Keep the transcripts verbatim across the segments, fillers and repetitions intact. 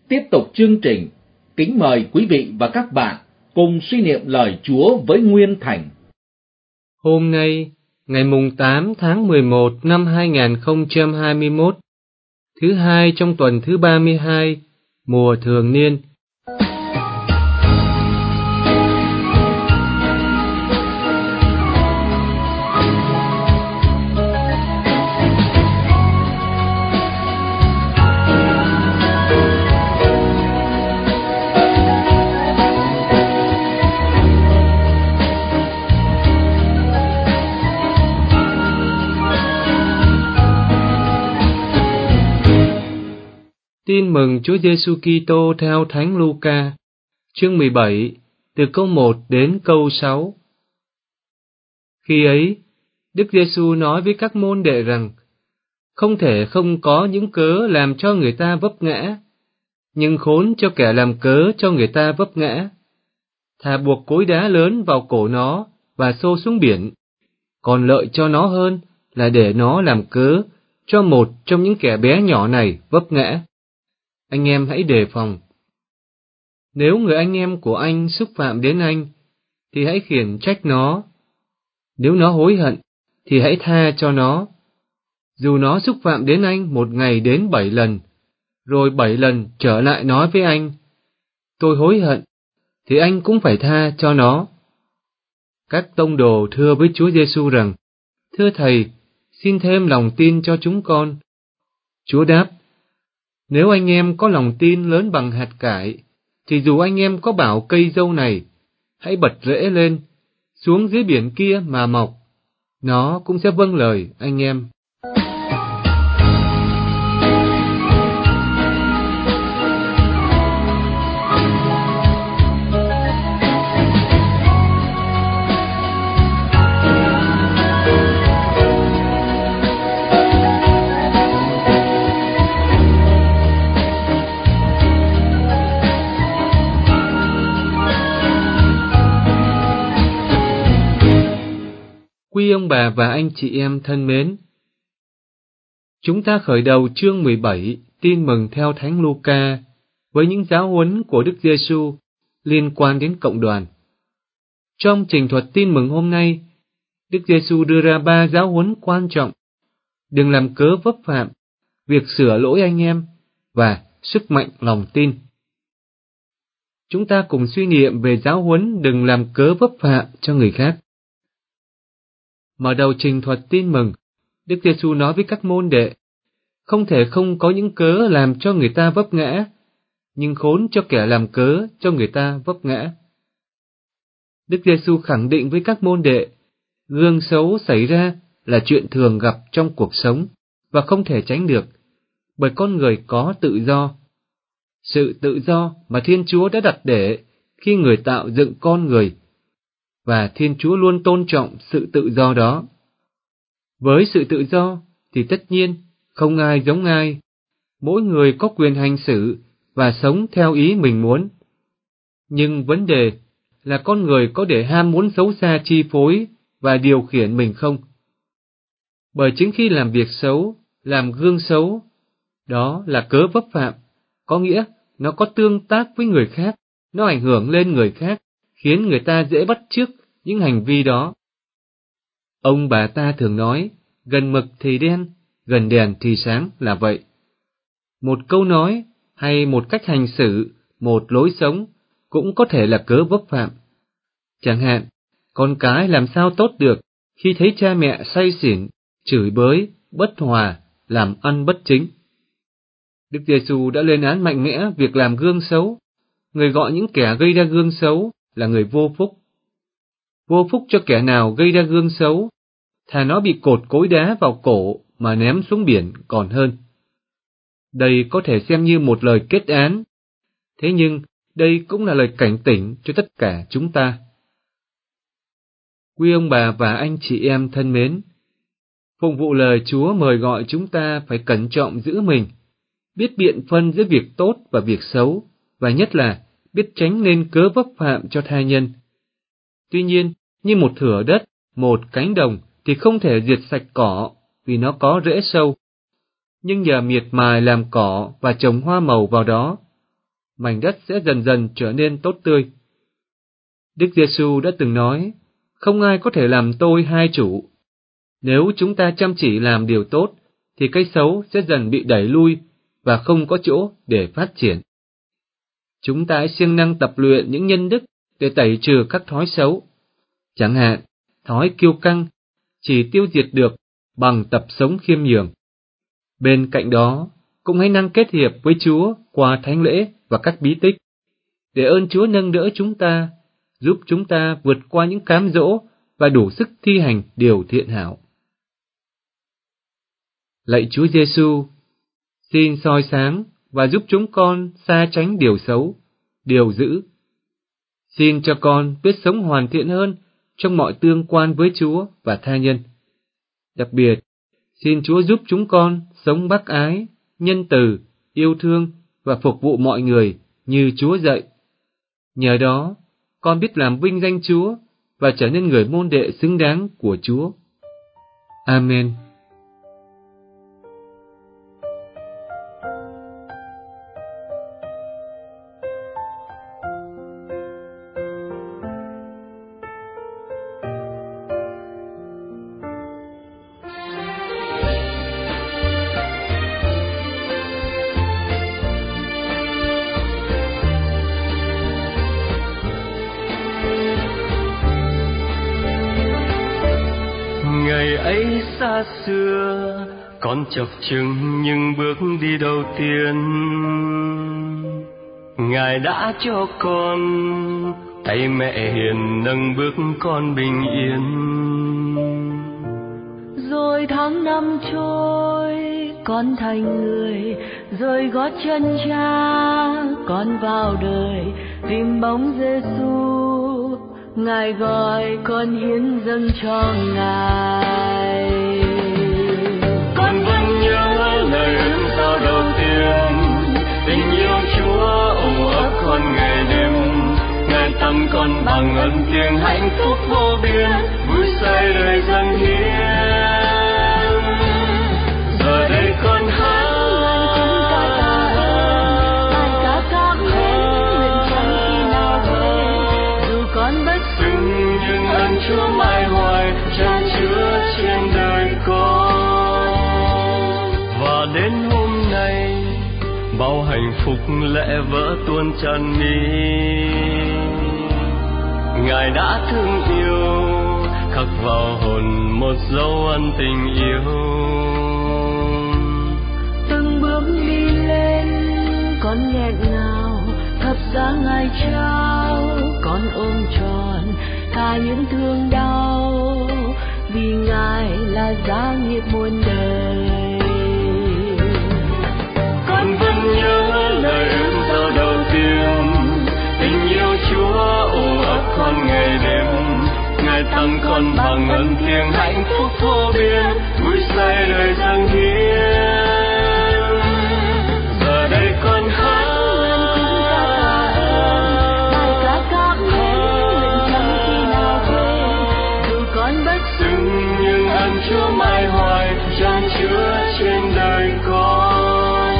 tiếp tục chương trình, kính mời quý vị và các bạn cùng suy niệm lời Chúa với Nguyên Thành. Hôm nay, ngày mùng tám tháng mười một năm hai nghìn không trăm hai mươi mốt, thứ hai trong tuần thứ ba mươi hai, mùa thường niên. Tin mừng Chúa Giêsu Kitô theo Thánh Luca, chương mười bảy, từ câu một đến câu sáu. Khi ấy, Đức Giêsu nói với các môn đệ rằng, không thể không có những cớ làm cho người ta vấp ngã, nhưng khốn cho kẻ làm cớ cho người ta vấp ngã. Thà buộc cối đá lớn vào cổ nó và xô xuống biển, còn lợi cho nó hơn là để nó làm cớ cho một trong những kẻ bé nhỏ này vấp ngã. Anh em hãy đề phòng. Nếu người anh em của anh xúc phạm đến anh, thì hãy khiển trách nó. Nếu nó hối hận, thì hãy tha cho nó. Dù nó xúc phạm đến anh một ngày đến bảy lần, rồi bảy lần trở lại nói với anh, tôi hối hận, thì anh cũng phải tha cho nó. Các tông đồ thưa với Chúa Giêsu rằng, thưa Thầy, xin thêm lòng tin cho chúng con. Chúa đáp, nếu anh em có lòng tin lớn bằng hạt cải, thì dù anh em có bảo cây dâu này, hãy bật rễ lên, xuống dưới biển kia mà mọc, nó cũng sẽ vâng lời anh em. Quý ông bà và anh chị em thân mến, chúng ta khởi đầu chương mười bảy, tin mừng theo Thánh Luca, với những giáo huấn của Đức Giêsu liên quan đến cộng đoàn. Trong trình thuật tin mừng hôm nay, Đức Giêsu đưa ra ba giáo huấn quan trọng: đừng làm cớ vấp phạm, việc sửa lỗi anh em và sức mạnh lòng tin. Chúng ta cùng suy niệm về giáo huấn đừng làm cớ vấp phạm cho người khác. Mở đầu trình thuật tin mừng, Đức Giêsu nói với các môn đệ, không thể không có những cớ làm cho người ta vấp ngã, nhưng khốn cho kẻ làm cớ cho người ta vấp ngã. Đức Giêsu khẳng định với các môn đệ, gương xấu xảy ra là chuyện thường gặp trong cuộc sống và không thể tránh được, bởi con người có tự do. Sự tự do mà Thiên Chúa đã đặt để khi người tạo dựng con người, và Thiên Chúa luôn tôn trọng sự tự do đó. Với sự tự do thì tất nhiên không ai giống ai, mỗi người có quyền hành xử và sống theo ý mình muốn. Nhưng vấn đề là con người có để ham muốn xấu xa chi phối và điều khiển mình không? Bởi chính khi làm việc xấu, làm gương xấu, đó là cớ vấp phạm, có nghĩa nó có tương tác với người khác, nó ảnh hưởng lên người khác, khiến người ta dễ bắt chước những hành vi đó. Ông bà ta thường nói, gần mực thì đen, gần đèn thì sáng là vậy. Một câu nói hay một cách hành xử, một lối sống cũng có thể là cớ vấp phạm. Chẳng hạn, con cái làm sao tốt được khi thấy cha mẹ say xỉn, chửi bới, bất hòa, làm ăn bất chính. Đức Giêsu đã lên án mạnh mẽ việc làm gương xấu. Người gọi những kẻ gây ra gương xấu là người vô phúc. Vô phúc cho kẻ nào gây ra gương xấu, thà nó bị cột cối đá vào cổ mà ném xuống biển còn hơn. Đây có thể xem như một lời kết án, thế nhưng đây cũng là lời cảnh tỉnh cho tất cả chúng ta. Quý ông bà và anh chị em thân mến, phụng vụ lời Chúa mời gọi chúng ta phải cẩn trọng giữ mình, biết biện phân giữa việc tốt và việc xấu, và nhất là biết tránh nên cớ vấp phạm cho tha nhân. Tuy nhiên, như một thửa đất, một cánh đồng thì không thể diệt sạch cỏ vì nó có rễ sâu. Nhưng nhờ miệt mài làm cỏ và trồng hoa màu vào đó, mảnh đất sẽ dần dần trở nên tốt tươi. Đức Giêsu đã từng nói, không ai có thể làm tôi hai chủ. Nếu chúng ta chăm chỉ làm điều tốt, thì cái xấu sẽ dần bị đẩy lui và không có chỗ để phát triển. Chúng ta hãy siêng năng tập luyện những nhân đức để tẩy trừ các thói xấu. Chẳng hạn, thói kiêu căng chỉ tiêu diệt được bằng tập sống khiêm nhường. Bên cạnh đó, cũng hãy năng kết hiệp với Chúa qua thánh lễ và các bí tích, để ơn Chúa nâng đỡ chúng ta, giúp chúng ta vượt qua những cám dỗ và đủ sức thi hành điều thiện hảo. Lạy Chúa Giêsu, xin soi sáng và giúp chúng con xa tránh điều xấu, điều dữ. Xin cho con biết sống hoàn thiện hơn trong mọi tương quan với Chúa và tha nhân. Đặc biệt, xin Chúa giúp chúng con sống bác ái, nhân từ, yêu thương và phục vụ mọi người như Chúa dạy. Nhờ đó, con biết làm vinh danh Chúa và trở nên người môn đệ xứng đáng của Chúa. Amen. Ngày ấy xa xưa, con chập chững những bước đi đầu tiên. Ngài đã cho con tay mẹ hiền nâng bước con bình yên. Rồi tháng năm trôi, con thành người, rồi gót chân cha, con vào đời tìm bóng Giêsu. Ngài gọi con hiến dâng cho Ngài. Con vẫn nhớ lời ước giao đầu tiên, tình yêu Chúa ôm ấp con ngày đêm. Ngài tắm con bằng ân tiếng hạnh phúc vô biên, vui say đời dâng hiến. Giờ đây con hát Chúa mãi hoài chan chứa trên đời con. Và đến hôm nay, bao hạnh phúc lẽ vỡ tuôn tràn mi. Ngài đã thương yêu, khắc vào hồn một dấu ân tình yêu. Từng bước đi lên, con nghẹn ngào, thập giá Ngài trao, con ôm tròn cả những thương đau, vì Ngài là giá nghiệp muôn đời. Con vẫn nhớ lời ước giao đầu tiên, tình yêu Chúa ôm ấp con ngày đêm. Ngài tặng con bằng ân tiếng hạnh phúc vô biên, vui say đời dâng hiến. Giờ đây con hát Chúa mãi hoài chan chứa trên đời con.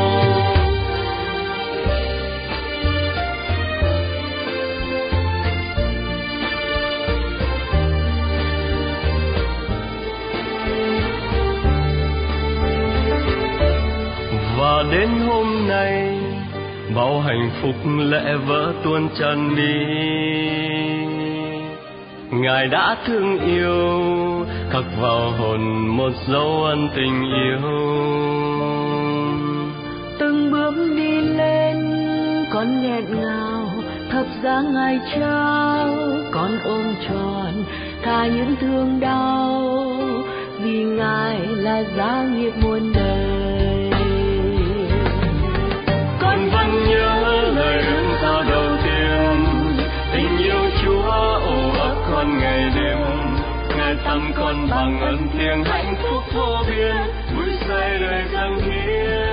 Và đến hôm nay, bao hạnh phúc lẽ vỡ tuôn tràn mi. Ngài đã thương yêu, khắc vào hồn một dấu ân tình yêu. Từng bước đi lên, con nghẹn ngào, thập giá Ngài trao, con ôm tròn cả những thương đau, vì Ngài là giá nghiệp muôn đời. Con vẫn nhớ lời ước giao đầu tiên, tình yêu Chúa ôm ấp con ngày đêm. Ngài tắm con bằng ân tiếng hạnh phúc vô biên, vui say đời dâng hiến.